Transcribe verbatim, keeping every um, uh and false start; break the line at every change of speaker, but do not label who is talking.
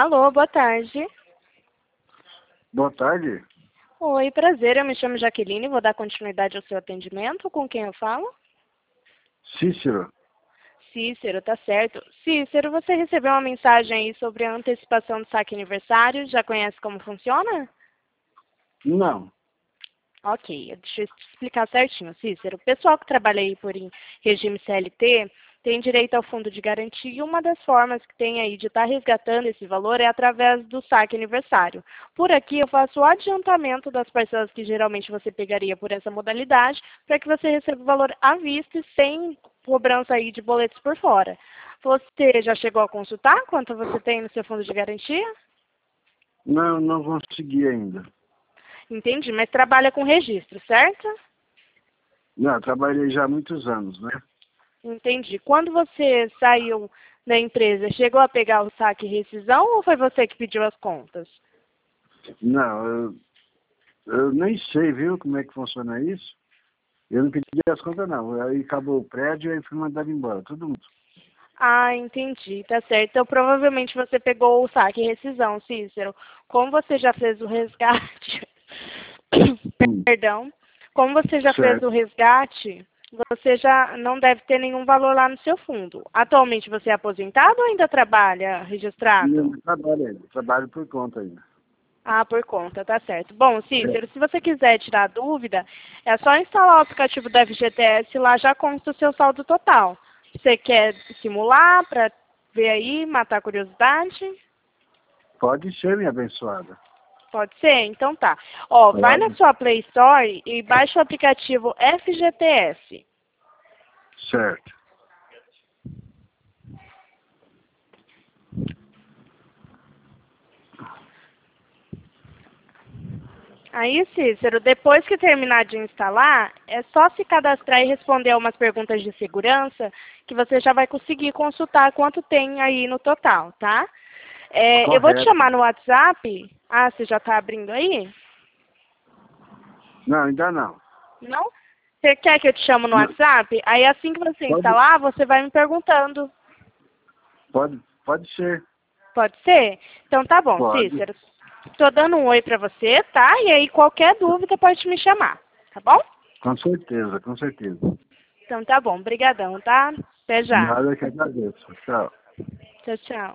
Alô, boa tarde.
Boa tarde.
Oi, prazer. Eu me chamo Jaqueline. Vou dar continuidade ao seu atendimento. Com quem eu falo?
Cícero.
Cícero, tá certo. Cícero, você recebeu uma mensagem aí sobre a antecipação do saque aniversário. Já conhece como funciona?
Não.
Ok, deixa eu te explicar certinho, Cícero. O pessoal que trabalha aí por em regime C L T tem direito ao fundo de garantia e uma das formas que tem aí de estar resgatando esse valor é através do saque aniversário. Por aqui eu faço o adiantamento das parcelas que geralmente você pegaria por essa modalidade para que você receba o valor à vista e sem cobrança aí de boletos por fora. Você já chegou a consultar quanto você tem no seu fundo de garantia?
Não, não consegui ainda.
Entendi, mas trabalha com registro, certo?
Não, trabalhei já há muitos anos, né?
Entendi. Quando você saiu da empresa, chegou a pegar o saque e rescisão ou foi você que pediu as contas?
Não, eu, eu nem sei, viu, como é que funciona isso. Eu não pedi as contas, não. Aí acabou o prédio e aí fui mandado embora, todo mundo.
Ah, entendi, tá certo. Então, provavelmente você pegou o saque e rescisão, Cícero. Como você já fez o resgate,
Hum,
perdão, como você já fez
certo.
o resgate, você já não deve ter nenhum valor lá no seu fundo. Atualmente você é aposentado ou ainda trabalha
E eu
registrado?
não trabalho ainda, trabalho por conta ainda.
Ah, por conta, tá certo. Bom,
É,
Cícero, se você quiser tirar dúvida, é só instalar o aplicativo da F G T S, lá já consta o seu saldo total. Você quer simular para ver aí, matar a curiosidade?
pode ser, minha abençoada.
Pode ser? Então tá. Ó, vai na
Pode.
sua Play Store e baixa o aplicativo F G T S.
Certo.
Aí, Cícero, depois que terminar de instalar, é só se cadastrar e responder umas perguntas de segurança que você já vai conseguir consultar quanto tem aí no total, tá? É, eu vou te
Correto.
chamar no WhatsApp. Ah, você já está abrindo aí?
Não, ainda não.
Não? Você quer que eu te chamo no
Não,
WhatsApp? Aí assim que você
Pode,
instalar, você vai me perguntando.
pode, pode ser.
Pode ser? Então tá bom,
Pode.
Cícero. Tô dando um oi pra você, tá? E aí qualquer dúvida pode me chamar, tá bom?
Com certeza, com certeza.
Então tá bom, brigadão, tá? Até já.
Nada que agradeço. Tchau.
Tchau, tchau.